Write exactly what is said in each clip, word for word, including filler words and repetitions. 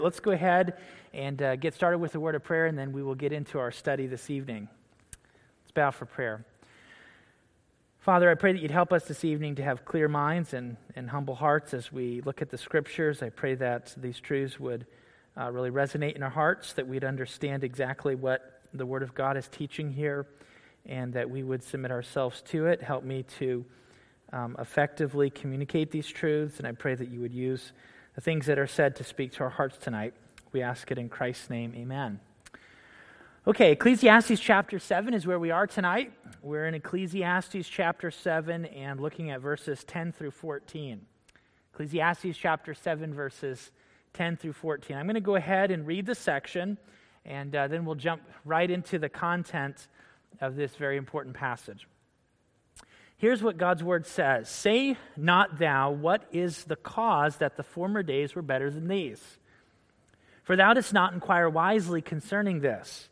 Let's go ahead and uh, get started with a word of prayer, and then we will get into our study this evening. Let's bow for prayer. Father, I pray that you'd help us this evening to have clear minds and, and humble hearts as we look at the Scriptures. I pray that these truths would uh, really resonate in our hearts, that we'd understand exactly what the Word of God is teaching here, and that we would submit ourselves to it. Help me to um, effectively communicate these truths, and I pray that you would use the things that are said to speak to our hearts tonight. We ask it in Christ's name, amen. Okay, Ecclesiastes chapter seven is where we are tonight. We're in Ecclesiastes chapter seven and looking at verses ten through fourteen. Ecclesiastes chapter seven, verses ten through fourteen. I'm going to go ahead and read the section, and uh, then we'll jump right into the content of this very important passage. Here's what God's word says. Say not thou, what is the cause that the former days were better than these? For thou dost not inquire wisely concerning this.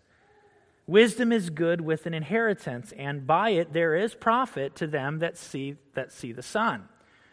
Wisdom is good with an inheritance, and by it there is profit to them that see that see the sun.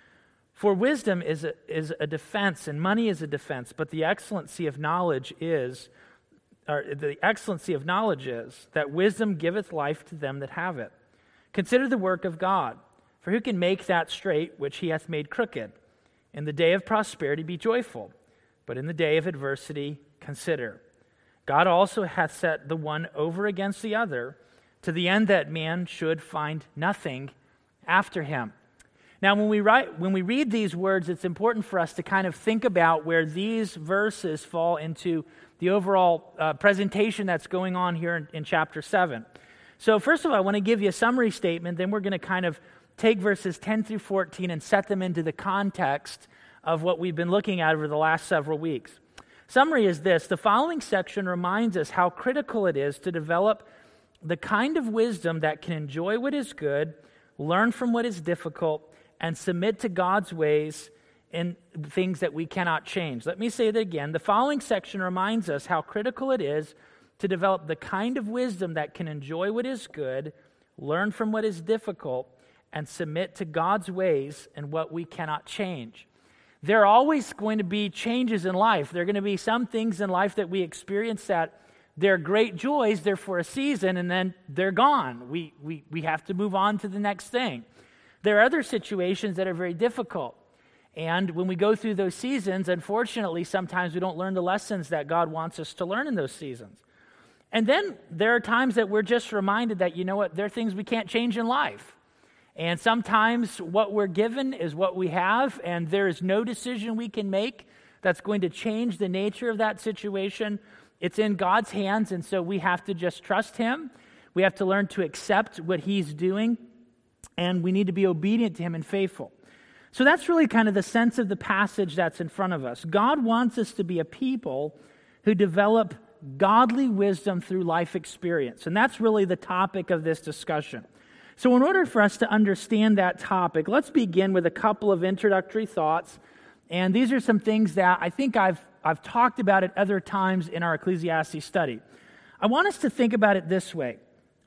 For wisdom is a, is a defense, and money is a defense, but the excellency of knowledge is, or the excellency of knowledge is, that wisdom giveth life to them that have it. Consider the work of God, for who can make that straight which he hath made crooked? In the day of prosperity be joyful, but in the day of adversity consider. God also hath set the one over against the other, to the end that man should find nothing after him. Now, when we write, when we read these words, it's important for us to kind of think about where these verses fall into the overall uh, presentation that's going on here in, in chapter seven. So first of all, I want to give you a summary statement, then we're going to kind of take verses ten through fourteen and set them into the context of what we've been looking at over the last several weeks. Summary is this: the following section reminds us how critical it is to develop the kind of wisdom that can enjoy what is good, learn from what is difficult, and submit to God's ways in things that we cannot change. Let me say that again. The following section reminds us how critical it is to develop the kind of wisdom that can enjoy what is good, learn from what is difficult, and submit to God's ways and what we cannot change. There are always going to be changes in life. There are going to be some things in life that we experience that they're great joys, they're for a season, and then they're gone. We, we, we have to move on to the next thing. There are other situations that are very difficult. And when we go through those seasons, unfortunately, sometimes we don't learn the lessons that God wants us to learn in those seasons. And then there are times that we're just reminded that, you know what, there are things we can't change in life. And sometimes what we're given is what we have, and there is no decision we can make that's going to change the nature of that situation. It's in God's hands, and so we have to just trust Him. We have to learn to accept what He's doing, and we need to be obedient to Him and faithful. So that's really kind of the sense of the passage that's in front of us. God wants us to be a people who develop godly wisdom through life experience. And that's really the topic of this discussion. So in order for us to understand that topic, let's begin with a couple of introductory thoughts. And these are some things that I think I've I've talked about at other times in our Ecclesiastes study. I want us to think about it this way.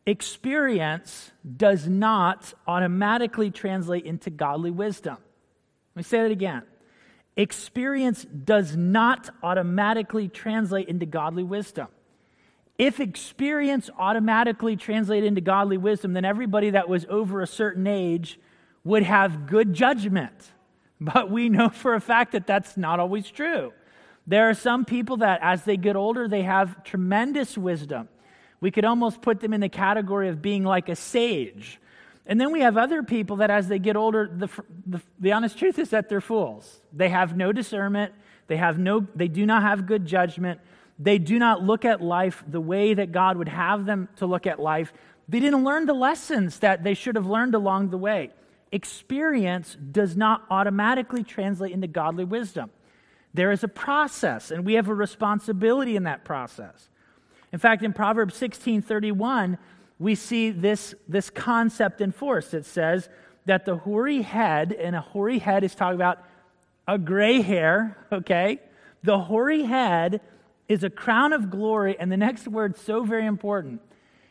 Experience does not automatically translate into godly wisdom. Let me say that again. Experience does not automatically translate into godly wisdom. If experience automatically translated into godly wisdom, then everybody that was over a certain age would have good judgment. But we know for a fact that that's not always true. There are some people that as they get older, they have tremendous wisdom. We could almost put them in the category of being like a sage. And then we have other people that as they get older, the, the, the honest truth is that they're fools. They have no discernment. They have no. They do not have good judgment. They do not look at life the way that God would have them to look at life. They didn't learn the lessons that they should have learned along the way. Experience does not automatically translate into godly wisdom. There is a process, and we have a responsibility in that process. In fact, in Proverbs sixteen thirty-one, we see this, this concept enforced. It says that the hoary head, and a hoary head is talking about a gray hair, okay? The hoary head is a crown of glory, and the next word so very important,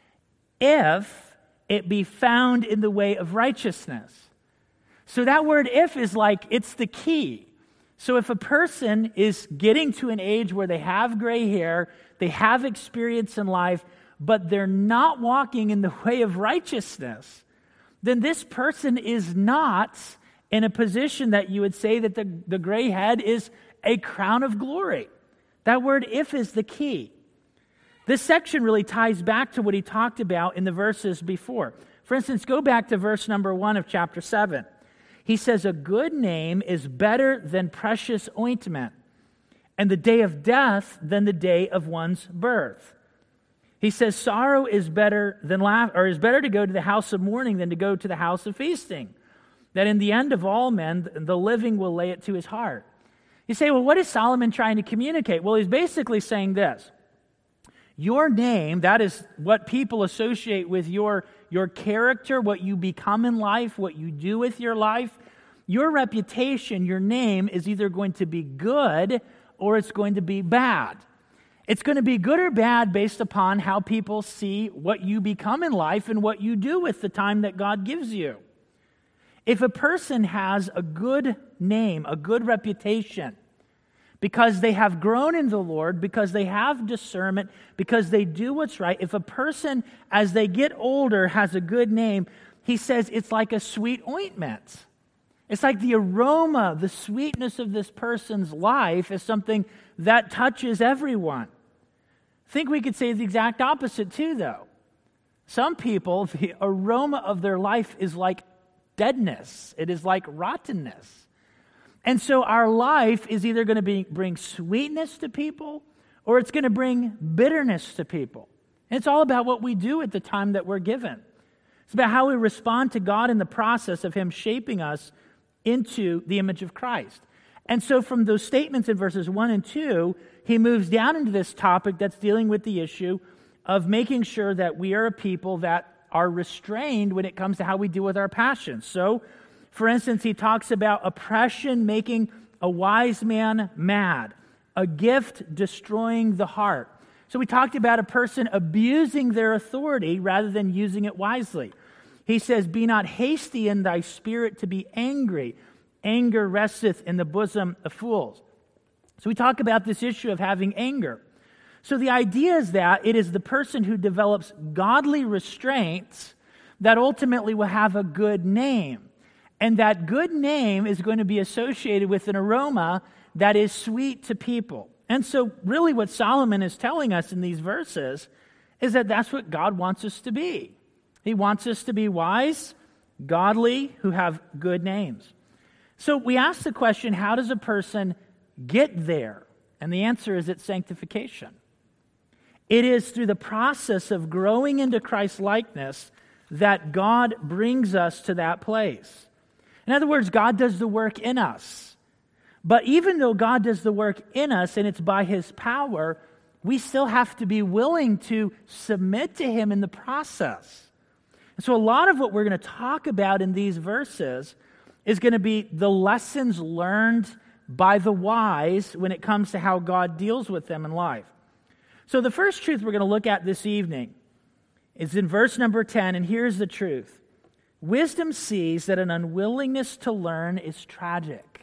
if it be found in the way of righteousness. So that word if is like, it's the key. So if a person is getting to an age where they have gray hair, they have experience in life, but they're not walking in the way of righteousness, then this person is not in a position that you would say that the, the gray head is a crown of glory. That word if is the key. This section really ties back to what he talked about in the verses before. For instance, go back to verse number one of chapter seven. He says, a good name is better than precious ointment, and the day of death than the day of one's birth. He says, sorrow is better than laugh, or is better to go to the house of mourning than to go to the house of feasting. That in the end of all men, the living will lay it to his heart. You say, well, what is Solomon trying to communicate? Well, he's basically saying this. Your name, that is what people associate with your, your character, what you become in life, what you do with your life. Your reputation, your name is either going to be good or it's going to be bad. It's going to be good or bad based upon how people see what you become in life and what you do with the time that God gives you. If a person has a good name, a good reputation, because they have grown in the Lord, because they have discernment, because they do what's right. If a person, as they get older, has a good name, he says it's like a sweet ointment. It's like the aroma, the sweetness of this person's life is something that touches everyone. I think we could say the exact opposite too, though. Some people, the aroma of their life is like deadness. It is like rottenness. And so our life is either going to be, bring sweetness to people or it's going to bring bitterness to people. And it's all about what we do at the time that we're given. It's about how we respond to God in the process of Him shaping us into the image of Christ. And so from those statements in verses one and two, he moves down into this topic that's dealing with the issue of making sure that we are a people that are restrained when it comes to how we deal with our passions. So, for instance, he talks about oppression making a wise man mad, a gift destroying the heart. So we talked about a person abusing their authority rather than using it wisely. He says, be not hasty in thy spirit to be angry. Anger resteth in the bosom of fools. So we talk about this issue of having anger. So the idea is that it is the person who develops godly restraints that ultimately will have a good name. And that good name is going to be associated with an aroma that is sweet to people. And so really what Solomon is telling us in these verses is that that's what God wants us to be. He wants us to be wise, godly, who have good names. So we ask the question, how does a person get there? And the answer is it's sanctification. It is through the process of growing into Christ's likeness that God brings us to that place. In other words, God does the work in us. But even though God does the work in us and it's by His power, we still have to be willing to submit to Him in the process. And so a lot of what we're going to talk about in these verses is going to be the lessons learned by the wise when it comes to how God deals with them in life. So the first truth we're going to look at this evening is in verse number ten, and here's the truth. Wisdom sees that an unwillingness to learn is tragic.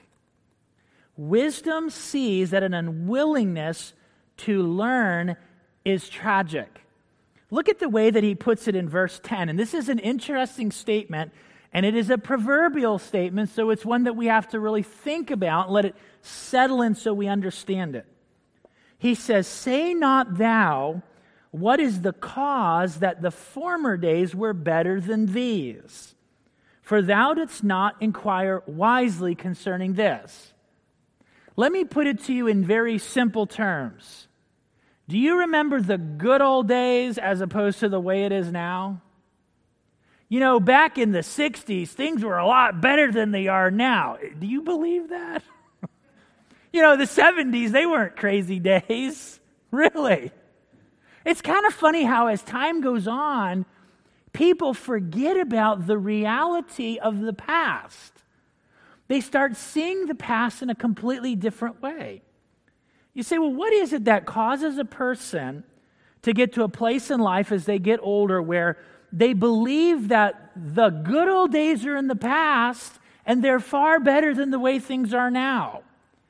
Wisdom sees that an unwillingness to learn is tragic. Look at the way that he puts it in verse ten. And this is an interesting statement, and it is a proverbial statement, so it's one that we have to really think about and let it settle in so we understand it. He says, say not thou, what is the cause that the former days were better than these? For thou didst not inquire wisely concerning this. Let me put it to you in very simple terms. Do you remember the good old days as opposed to the way it is now? You know, back in the sixties, things were a lot better than they are now. Do you believe that? You know, the seventies, they weren't crazy days. Really. It's kind of funny how as time goes on, people forget about the reality of the past. They start seeing the past in a completely different way. You say, well, what is it that causes a person to get to a place in life as they get older where they believe that the good old days are in the past and they're far better than the way things are now?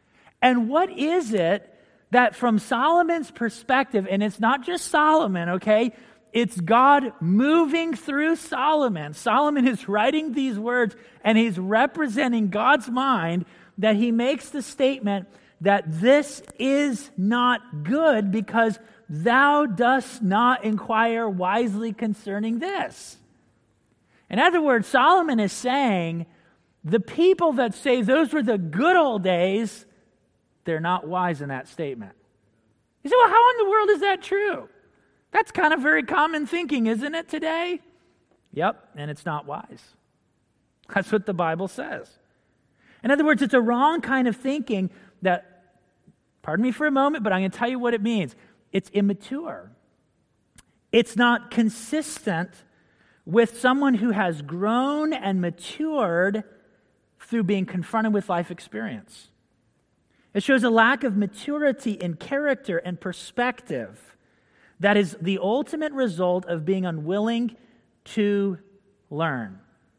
And what is it that from Solomon's perspective, and it's not just Solomon, okay? It's God moving through Solomon. Solomon is writing these words, and he's representing God's mind, that he makes the statement that this is not good because thou dost not inquire wisely concerning this. In other words, Solomon is saying, the people that say those were the good old days, they're not wise in that statement. You say, well, how in the world is that true? That's kind of very common thinking, isn't it, today? Yep, and it's not wise. That's what the Bible says. In other words, it's a wrong kind of thinking that, pardon me for a moment, but I'm going to tell you what it means. It's immature. It's not consistent with someone who has grown and matured through being confronted with life experience. It shows a lack of maturity in character and perspective that is the ultimate result of being unwilling to learn.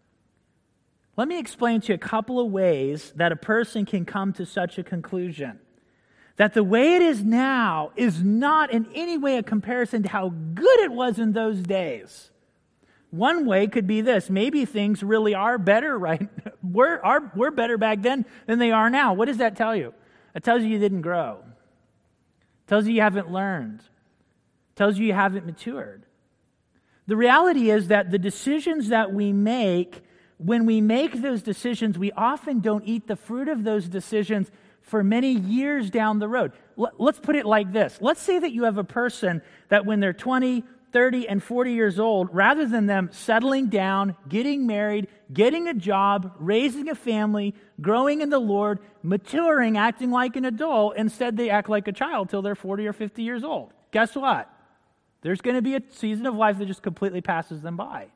Let me explain to you a couple of ways that a person can come to such a conclusion. That the way it is now is not in any way a comparison to how good it was in those days. One way could be this. Maybe things really are better, right? We're, are, we're better back then than they are now. What does that tell you? It tells you you didn't grow. It tells you you haven't learned. It tells you you haven't matured. The reality is that the decisions that we make, when we make those decisions, we often don't eat the fruit of those decisions for many years down the road. Let's put it like this. Let's say that you have a person that when they're twenty, thirty, and forty years old, rather than them settling down, getting married, getting a job, raising a family, growing in the Lord, maturing, acting like an adult, instead they act like a child till they're forty or fifty years old. Guess what? There's going to be a season of life that just completely passes them by.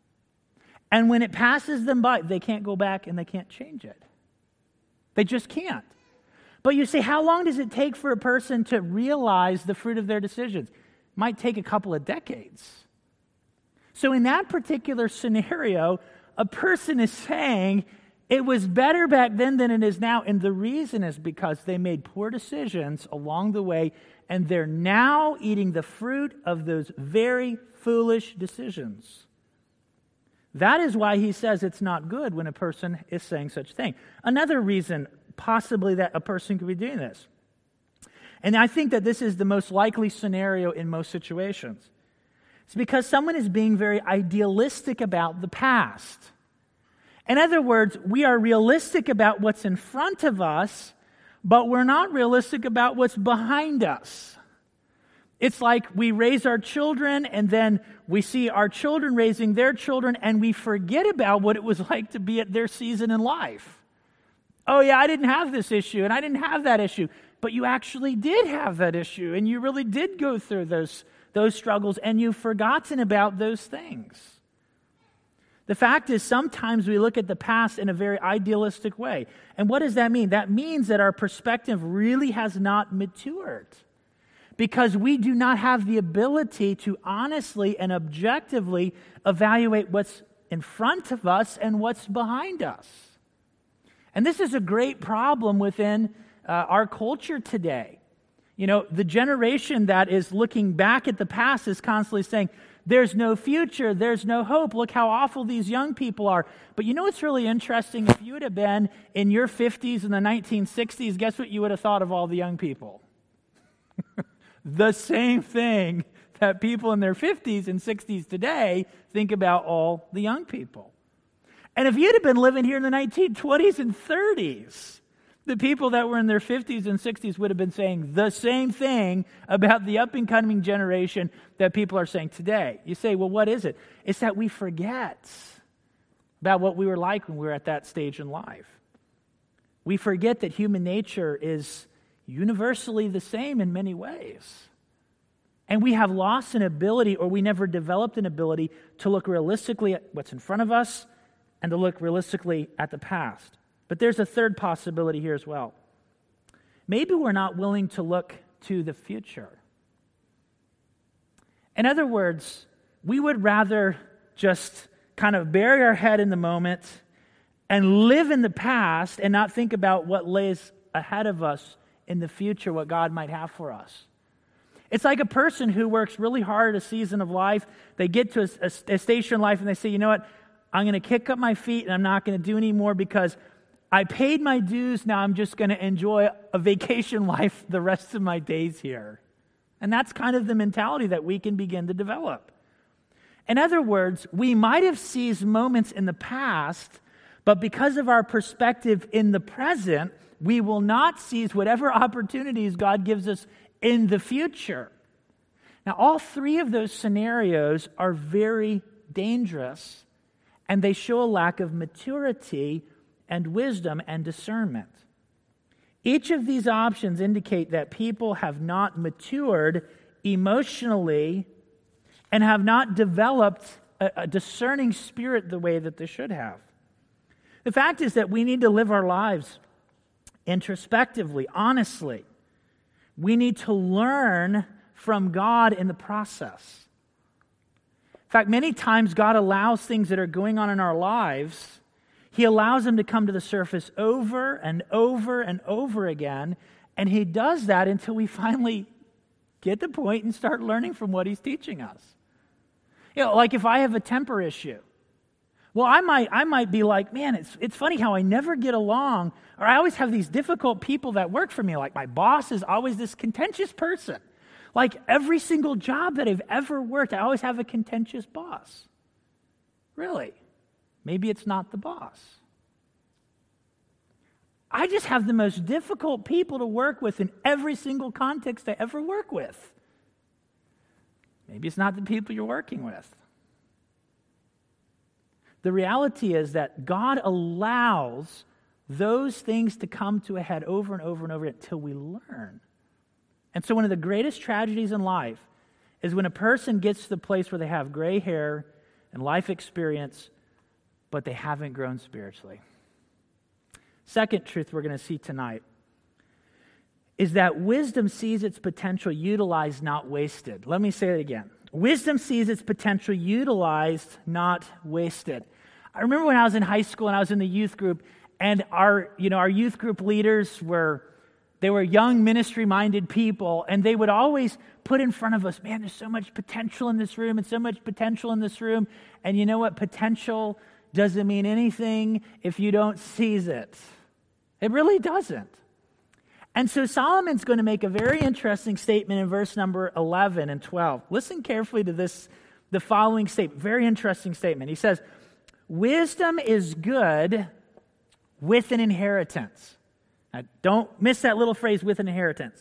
And when it passes them by, they can't go back and they can't change it. They just can't. But you say, how long does it take for a person to realize the fruit of their decisions? It might take a couple of decades. So in that particular scenario, a person is saying it was better back then than it is now. And the reason is because they made poor decisions along the way, and they're now eating the fruit of those very foolish decisions. That is why he says it's not good when a person is saying such a thing. Another reason possibly that a person could be doing this, and I think that this is the most likely scenario in most situations, it's because someone is being very idealistic about the past. In other words, we are realistic about what's in front of us, but we're not realistic about what's behind us. It's like we raise our children, and then we see our children raising their children, and we forget about what it was like to be at their season in life. Oh yeah, I didn't have this issue, and I didn't have that issue. But you actually did have that issue, and you really did go through those, those struggles, and you've forgotten about those things. The fact is, sometimes we look at the past in a very idealistic way. And what does that mean? That means that our perspective really has not matured, because we do not have the ability to honestly and objectively evaluate what's in front of us and what's behind us. And this is a great problem within uh, our culture today. You know, the generation that is looking back at the past is constantly saying, there's no future, there's no hope, look how awful these young people are. But you know what's really interesting? If you would have been in your fifties in the nineteen sixties, guess what you would have thought of all the young people? The same thing that people in their fifties and sixties today think about all the young people. And if you'd have been living here in the nineteen twenties and thirties, the people that were in their fifties and sixties would have been saying the same thing about the up-and-coming generation that people are saying today. You say, well, what is it? It's that we forget about what we were like when we were at that stage in life. We forget that human nature is universally the same in many ways. And we have lost an ability, or we never developed an ability, to look realistically at what's in front of us and to look realistically at the past. But there's a third possibility here as well. Maybe we're not willing to look to the future. In other words, we would rather just kind of bury our head in the moment and live in the past and not think about what lays ahead of us in the future, what God might have for us. It's like a person who works really hard at a season of life. They get to a, a, a station in life and they say, you know what, I'm going to kick up my feet and I'm not going to do any more because I paid my dues. Now I'm just going to enjoy a vacation life the rest of my days here. And that's kind of the mentality that we can begin to develop. In other words, we might have seized moments in the past, but because of our perspective in the present, we will not seize whatever opportunities God gives us in the future. Now, all three of those scenarios are very dangerous, and they show a lack of maturity and wisdom and discernment. Each of these options indicate that people have not matured emotionally and have not developed a, a discerning spirit the way that they should have. The fact is that we need to live our lives introspectively, honestly. We need to learn from God in the process. In fact, many times God allows things that are going on in our lives, He allows them to come to the surface over and over and over again, and He does that until we finally get the point and start learning from what He's teaching us. You know, like if I have a temper issue, well, I might I might be like, man, it's it's funny how I never get along, or I always have these difficult people that work for me. Like my boss is always this contentious person. Like every single job that I've ever worked, I always have a contentious boss. Really? Maybe it's not the boss. I just have the most difficult people to work with in every single context I ever work with. Maybe it's not the people you're working with. The reality is that God allows those things to come to a head over and over and over until we learn. And so one of the greatest tragedies in life is when a person gets to the place where they have gray hair and life experience, but they haven't grown spiritually. Second truth we're going to see tonight is that wisdom sees its potential utilized, not wasted. Let me say it again. Wisdom sees its potential utilized, not wasted. I remember when I was in high school and I was in the youth group, and our, you know, our youth group leaders were, they were young ministry-minded people, and they would always put in front of us, man, there's so much potential in this room and so much potential in this room. And you know what? Potential doesn't mean anything if you don't seize it. It really doesn't. And so Solomon's going to make a very interesting statement in verse number eleven and twelve. Listen carefully to this, the following statement. Very interesting statement. He says, wisdom is good with an inheritance. Now, don't miss that little phrase, with an inheritance.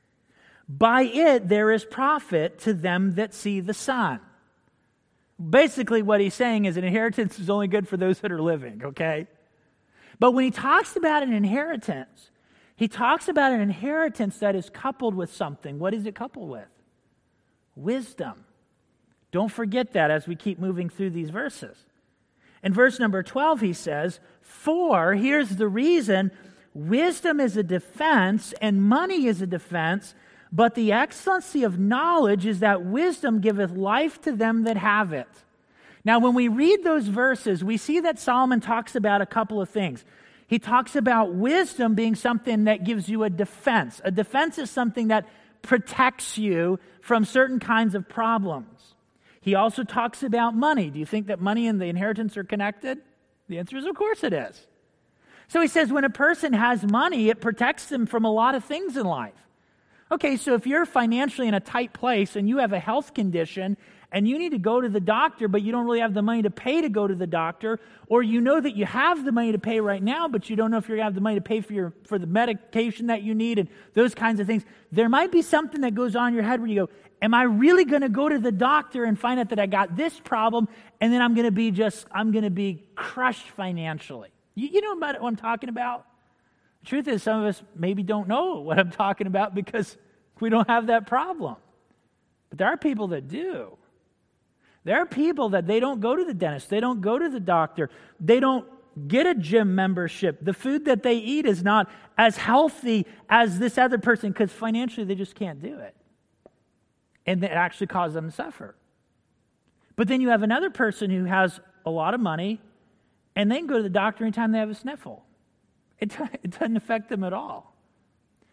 By it there is profit to them that see the sun. Basically what he's saying is an inheritance is only good for those that are living, okay? But when he talks about an inheritance, he talks about an inheritance that is coupled with something. What is it coupled with? Wisdom. Don't forget that as we keep moving through these verses. In verse number twelve, he says, for, here's the reason, wisdom is a defense and money is a defense, but the excellency of knowledge is that wisdom giveth life to them that have it. Now, when we read those verses, we see that Solomon talks about a couple of things. He talks about wisdom being something that gives you a defense. A defense is something that protects you from certain kinds of problems. He also talks about money. Do you think that money and the inheritance are connected? The answer is, of course it is. So he says when a person has money, it protects them from a lot of things in life. Okay, so if you're financially in a tight place and you have a health condition and you need to go to the doctor, but you don't really have the money to pay to go to the doctor, or you know that you have the money to pay right now, but you don't know if you're going to have the money to pay for your for the medication that you need and those kinds of things, there might be something that goes on in your head where you go, am I really going to go to the doctor and find out that I got this problem, and then I'm going to be just, I'm going to be crushed financially? You, you know about what I'm talking about? The truth is, some of us maybe don't know what I'm talking about because we don't have that problem. But there are people that do. There are people that they don't go to the dentist. They don't go to the doctor. They don't get a gym membership. The food that they eat is not as healthy as this other person because financially they just can't do it. And it actually causes them to suffer. But then you have another person who has a lot of money and they can go to the doctor anytime they have a sniffle. It, it doesn't affect them at all.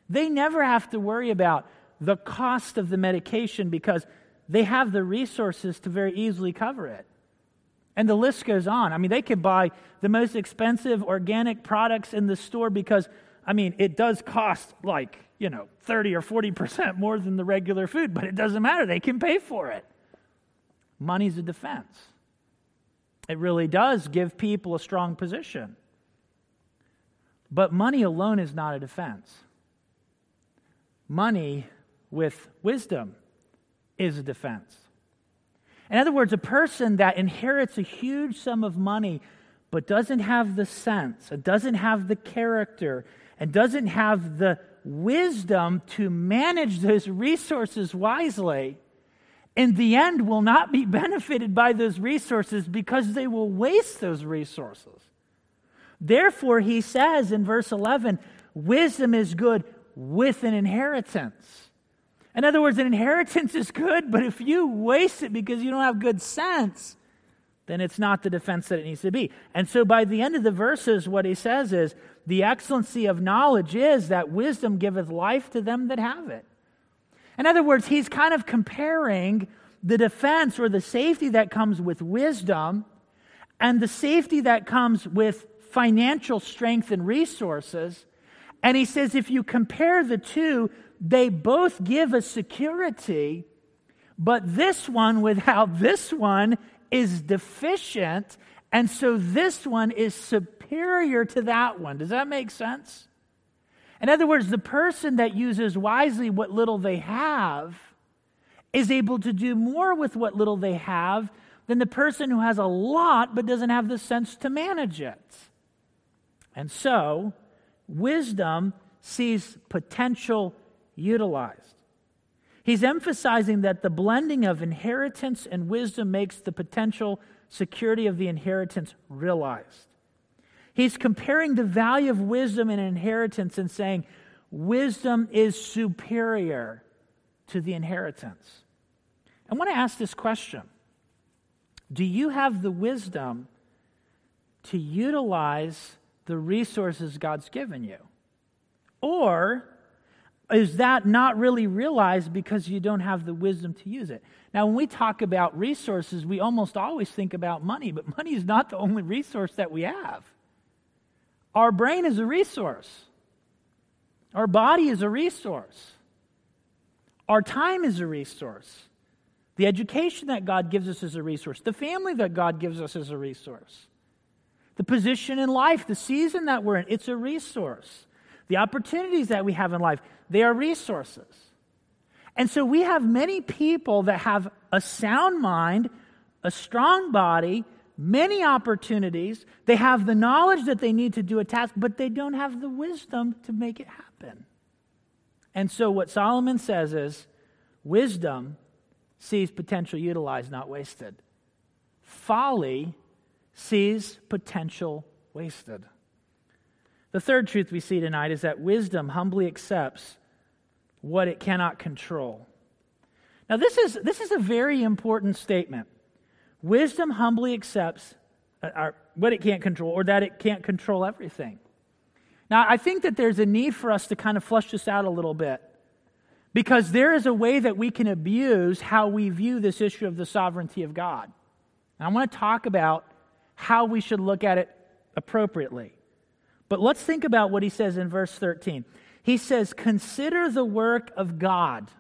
They never have to worry about the cost of the medication because they have the resources to very easily cover it. And the list goes on. I mean, they could buy the most expensive organic products in the store because, I mean, it does cost like, you know, thirty or forty percent more than the regular food, but it doesn't matter. They can pay for it. Money's a defense. It really does give people a strong position. But money alone is not a defense. Money with wisdom is a defense. In other words, a person that inherits a huge sum of money but doesn't have the sense, and doesn't have the character, and doesn't have the wisdom to manage those resources wisely, in the end will not be benefited by those resources because they will waste those resources. Therefore, he says in verse eleven, wisdom is good with an inheritance. In other words, an inheritance is good, but if you waste it because you don't have good sense, then it's not the defense that it needs to be. And so by the end of the verses, what he says is, the excellency of knowledge is that wisdom giveth life to them that have it. In other words, he's kind of comparing the defense or the safety that comes with wisdom and the safety that comes with financial strength and resources. And he says if you compare the two, they both give a security, but this one without this one is deficient, and so this one is superior to that one. Does that make sense? In other words, the person that uses wisely what little they have is able to do more with what little they have than the person who has a lot but doesn't have the sense to manage it. And so, wisdom sees potential utilized. He's emphasizing that the blending of inheritance and wisdom makes the potential security of the inheritance realized. He's comparing the value of wisdom and inheritance and saying wisdom is superior to the inheritance. I want to ask this question. Do you have the wisdom to utilize the resources God's given you? Or is that not really realized because you don't have the wisdom to use it? Now, when we talk about resources, we almost always think about money, but money is not the only resource that we have. Our brain is a resource. Our body is a resource. Our time is a resource. The education that God gives us is a resource. The family that God gives us is a resource. The position in life, the season that we're in, it's a resource. The opportunities that we have in life, they are resources. And so we have many people that have a sound mind, a strong body, many opportunities. They have the knowledge that they need to do a task, but they don't have the wisdom to make it happen. And so what Solomon says is, wisdom sees potential utilized, not wasted. Folly sees potential wasted. The third truth we see tonight is that wisdom humbly accepts what it cannot control. Now, this is, this is a very important statement. Wisdom humbly accepts uh, what it can't control, or that it can't control everything. Now, I think that there's a need for us to kind of flush this out a little bit, because there is a way that we can abuse how we view this issue of the sovereignty of God. And I want to talk about how we should look at it appropriately. But let's think about what he says in verse thirteen. He says, "Consider the work of God,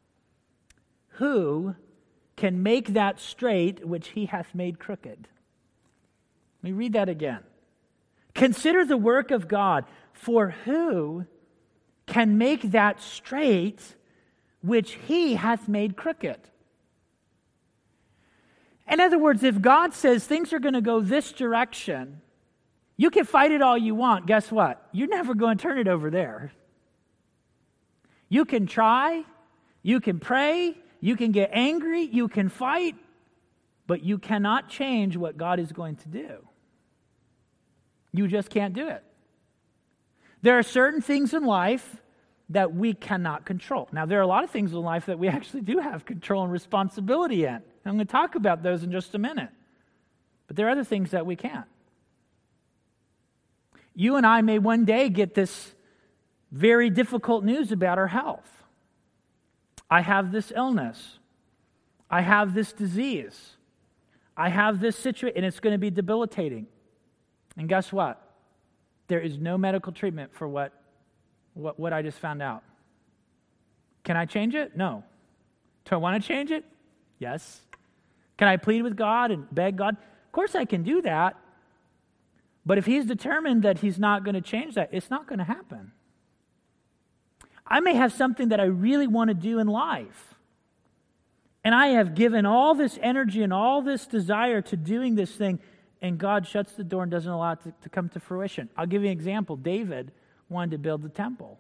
who can make that straight which he hath made crooked." Let me read that again. Consider the work of God, for who can make that straight which he hath made crooked? In other words, if God says things are going to go this direction, you can fight it all you want. Guess what? You're never going to turn it over there. You can try, you can pray, you can get angry, you can fight, but you cannot change what God is going to do. You just can't do it. There are certain things in life that we cannot control. Now, there are a lot of things in life that we actually do have control and responsibility in. I'm going to talk about those in just a minute. But there are other things that we can't. You and I may one day get this very difficult news about our health. I have this illness. I have this disease. I have this situation, and it's going to be debilitating. And guess what? There is no medical treatment for what, what, what I just found out. Can I change it? No. Do I want to change it? Yes. Can I plead with God and beg God? Of course I can do that. But if he's determined that he's not going to change that, it's not going to happen. I may have something that I really want to do in life. And I have given all this energy and all this desire to doing this thing, and God shuts the door and doesn't allow it to, to come to fruition. I'll give you an example. David wanted to build the temple.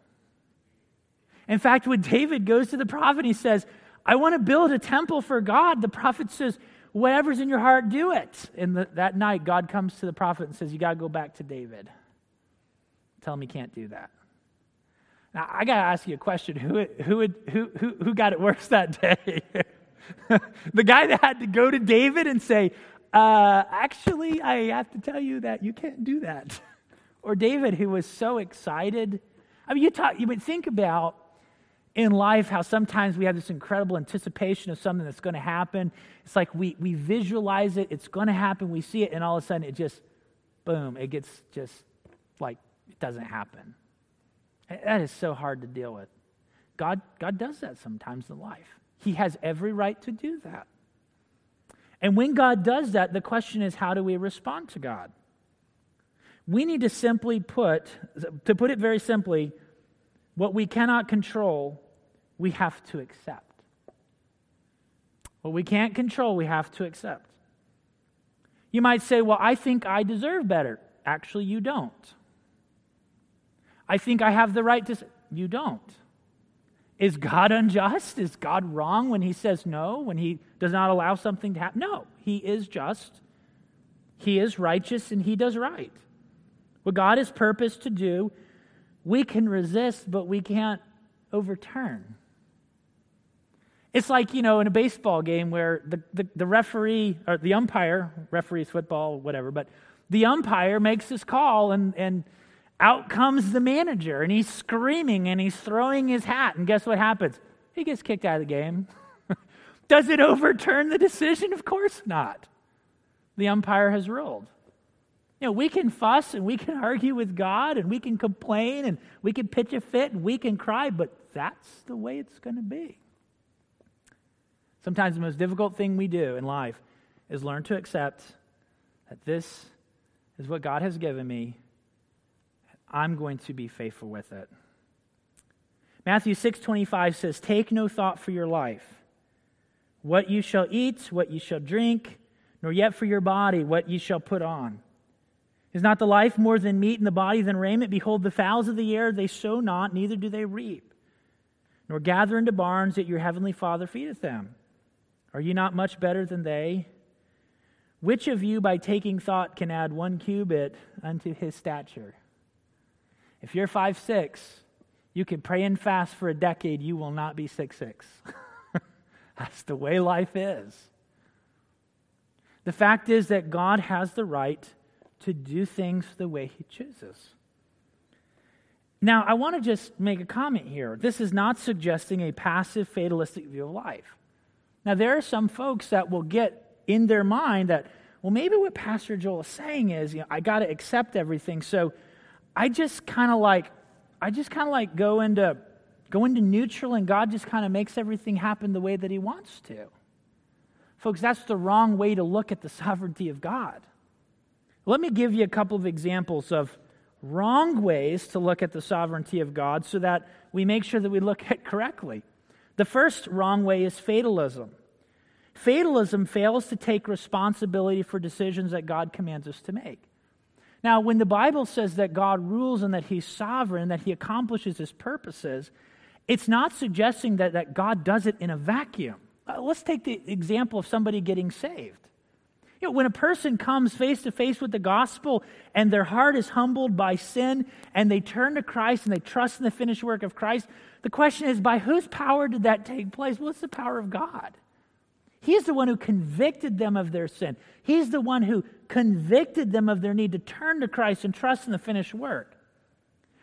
In fact, when David goes to the prophet, he says, I want to build a temple for God. The prophet says, whatever's in your heart, do it. And the, that night, God comes to the prophet and says, you got to go back to David. Tell him he can't do that. Now, I got to ask you a question. Who, who, would, who, who, who got it worse that day? The guy that had to go to David and say, uh, actually, I have to tell you that you can't do that. Or David, who was so excited. I mean, you talk, you would think about in life how sometimes we have this incredible anticipation of something that's going to happen. It's like we, we visualize it, it's going to happen, we see it, and all of a sudden it just, boom, it gets just like it doesn't happen. That is so hard to deal with. God, God does that sometimes in life. He has every right to do that. And when God does that, the question is, how do we respond to God? We need to simply put, to put it very simply, what we cannot control, we have to accept. What we can't control, we have to accept. You might say, well, I think I deserve better. Actually, you don't. I think I have the right to... You don't. Is God unjust? Is God wrong when he says no, when he does not allow something to happen? No, he is just. He is righteous and he does right. What God has purposed to do, we can resist, but we can't overturn. It's like, you know, in a baseball game where the, the, the referee, or the umpire, referees football, whatever, but the umpire makes his call and, and out comes the manager and he's screaming and he's throwing his hat. And guess what happens? He gets kicked out of the game. Does it overturn the decision? Of course not. The umpire has ruled. You know, we can fuss and we can argue with God and we can complain and we can pitch a fit and we can cry, but that's the way it's going to be. Sometimes the most difficult thing we do in life is learn to accept that this is what God has given me. I'm going to be faithful with it. Matthew six twenty-five says, take no thought for your life, what you shall eat, what you shall drink, nor yet for your body, what you shall put on. Is not the life more than meat, and the body than raiment? Behold, the fowls of the air, they sow not, neither do they reap, nor gather into barns, yet your heavenly Father feedeth them. Are you not much better than they? Which of you, by taking thought, can add one cubit unto his stature? If you're five six, you can pray and fast for a decade, you will not be six six. That's the way life is. The fact is that God has the right to do things the way he chooses. Now, I want to just make a comment here. This is not suggesting a passive, fatalistic view of life. Now, there are some folks that will get in their mind that, well, maybe what Pastor Joel is saying is, you know, I got to accept everything. So I just kind of like, I just kind of like go into, go into neutral, and God just kind of makes everything happen the way that he wants to. Folks, that's the wrong way to look at the sovereignty of God. Let me give you a couple of examples of wrong ways to look at the sovereignty of God so that we make sure that we look at it correctly. The first wrong way is fatalism. Fatalism fails to take responsibility for decisions that God commands us to make. Now, when the Bible says that God rules and that he's sovereign, that he accomplishes his purposes, it's not suggesting that, that God does it in a vacuum. Uh, let's take the example of somebody getting saved. You know, when a person comes face to face with the gospel and their heart is humbled by sin and they turn to Christ and they trust in the finished work of Christ, the question is, by whose power did that take place? Well, it's the power of God. He's the one who convicted them of their sin. He's the one who convicted them of their need to turn to Christ and trust in the finished work.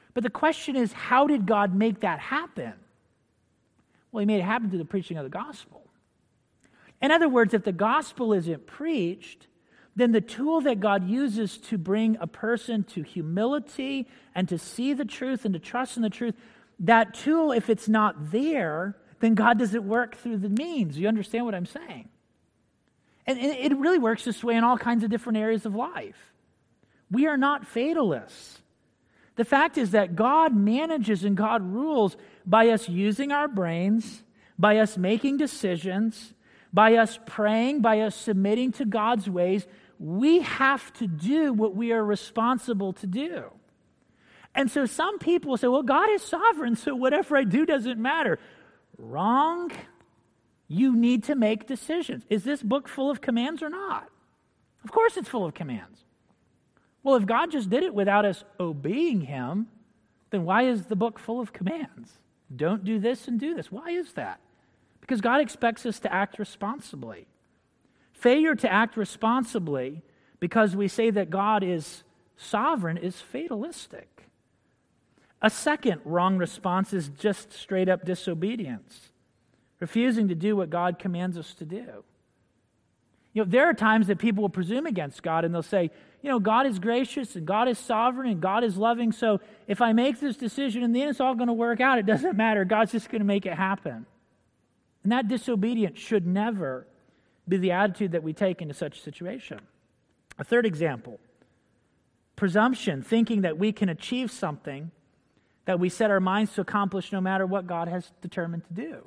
But the question is, how did God make that happen? Well, he made it happen through the preaching of the gospel. In other words, if the gospel isn't preached, then the tool that God uses to bring a person to humility and to see the truth and to trust in the truth, that tool, if it's not there, then God doesn't work through the means. You understand what I'm saying? And it really works this way in all kinds of different areas of life. We are not fatalists. The fact is that God manages and God rules by us using our brains, by us making decisions, by us praying, by us submitting to God's ways. We have to do what we are responsible to do. And so some people say, well, God is sovereign, so whatever I do doesn't matter. Wrong. You need to make decisions. Is this book full of commands or not? Of course it's full of commands. Well, if God just did it without us obeying him, then why is the book full of commands? Don't do this and do this. Why is that? Because God expects us to act responsibly. Failure to act responsibly because we say that God is sovereign is fatalistic. A second wrong response is just straight up disobedience, refusing to do what God commands us to do. You know, there are times that people will presume against God and they'll say, you know, God is gracious and God is sovereign and God is loving, so if I make this decision in the end it's all going to work out, it doesn't matter, God's just going to make it happen. And that disobedience should never be the attitude that we take into such a situation. A third example, presumption, thinking that we can achieve something that we set our minds to accomplish no matter what God has determined to do.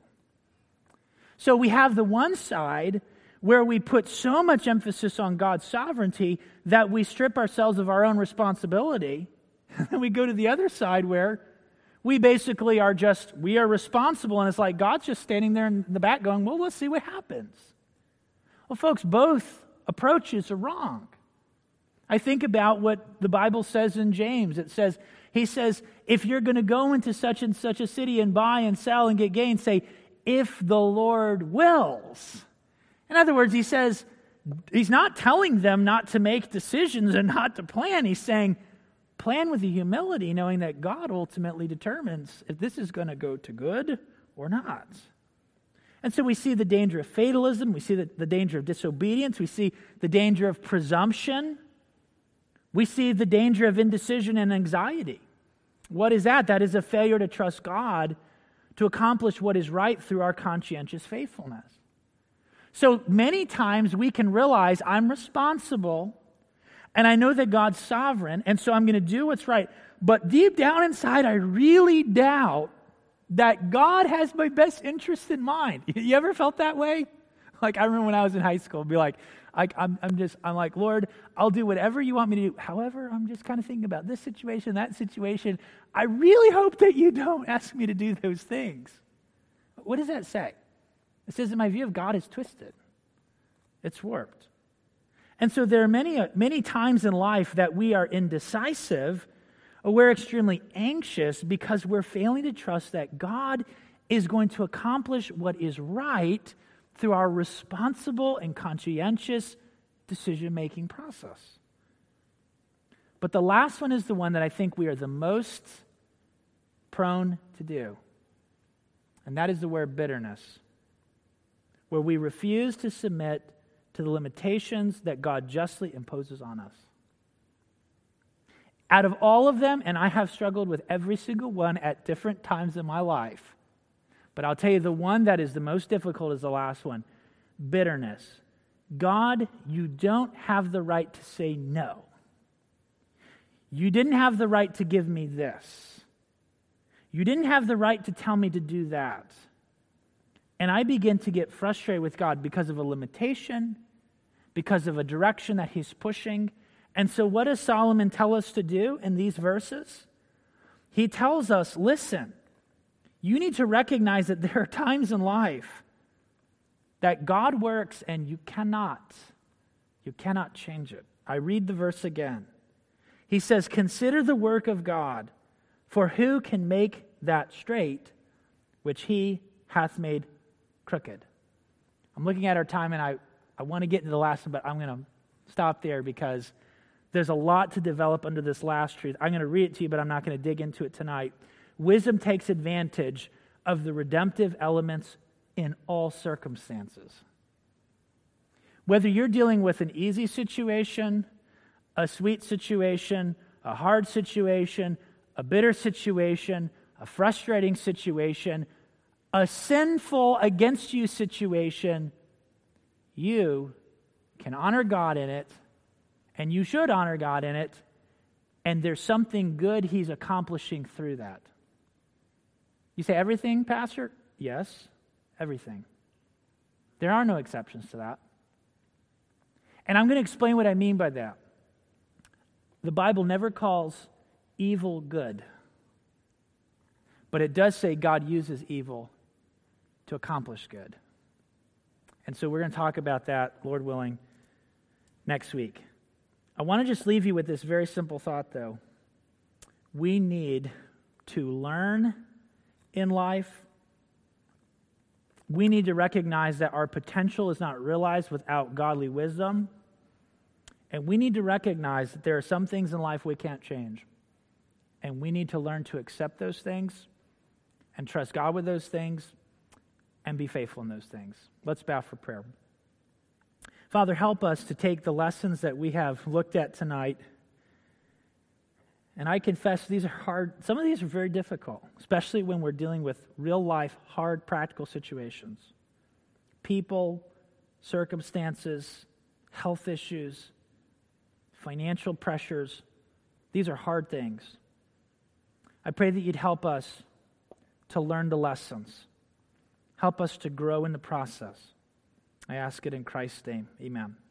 So we have the one side where we put so much emphasis on God's sovereignty that we strip ourselves of our own responsibility. And then we go to the other side where we basically are just, we are responsible, and it's like God's just standing there in the back going, well, let's see what happens. Well, folks, both approaches are wrong. I think about what the Bible says in James. It says, he says, if you're going to go into such and such a city and buy and sell and get gain, say, if the Lord wills. In other words, he says, he's not telling them not to make decisions and not to plan. He's saying, plan with the humility, knowing that God ultimately determines if this is going to go to good or not. And so we see the danger of fatalism. We see the, the danger of disobedience. We see the danger of presumption. We see the danger of indecision and anxiety. What is that? That is a failure to trust God to accomplish what is right through our conscientious faithfulness. So many times we can realize I'm responsible and I know that God's sovereign, and so I'm going to do what's right. But deep down inside, I really doubt that God has my best interest in mind. You ever felt that way? Like I remember when I was in high school, I'd be like, I, I'm, I'm just, I'm like, Lord, I'll do whatever you want me to do. However, I'm just kind of thinking about this situation, that situation. I really hope that you don't ask me to do those things. What does that say? It says that my view of God is twisted. It's warped. And so there are many, many times in life that we are indecisive, or we're extremely anxious because we're failing to trust that God is going to accomplish what is right through our responsible and conscientious decision-making process. But the last one is the one that I think we are the most prone to do. And that is the word bitterness, where we refuse to submit to the limitations that God justly imposes on us. Out of all of them, and I have struggled with every single one at different times in my life, but I'll tell you the one that is the most difficult is the last one, bitterness. God, you don't have the right to say no. You didn't have the right to give me this. You didn't have the right to tell me to do that. And I begin to get frustrated with God because of a limitation, because of a direction that he's pushing. And so what does Solomon tell us to do in these verses? He tells us, listen, you need to recognize that there are times in life that God works and you cannot, you cannot change it. I read the verse again. He says, consider the work of God, for who can make that straight which he hath made crooked? I'm looking at our time and I, I want to get into the last one, but I'm going to stop there because There's a lot to develop under this last truth. I'm going to read it to you, but I'm not going to dig into it tonight. Wisdom takes advantage of the redemptive elements in all circumstances. Whether you're dealing with an easy situation, a sweet situation, a hard situation, a bitter situation, a frustrating situation, a sinful against you situation, you can honor God in it, and you should honor God in it, and there's something good He's accomplishing through that. You say, everything, Pastor? Yes, everything. There are no exceptions to that. And I'm going to explain what I mean by that. The Bible never calls evil good, but it does say God uses evil to accomplish good. And so we're going to talk about that, Lord willing, next week. I want to just leave you with this very simple thought, though. We need to learn in life. We need to recognize that our potential is not realized without godly wisdom. And we need to recognize that there are some things in life we can't change. And we need to learn to accept those things and trust God with those things and be faithful in those things. Let's bow for prayer. Father, help us to take the lessons that we have looked at tonight. And I confess these are hard. Some of these are very difficult, especially when we're dealing with real life, hard, practical situations. People, circumstances, health issues, financial pressures. These are hard things. I pray that you'd help us to learn the lessons. Help us to grow in the process. I ask it in Christ's name. Amen.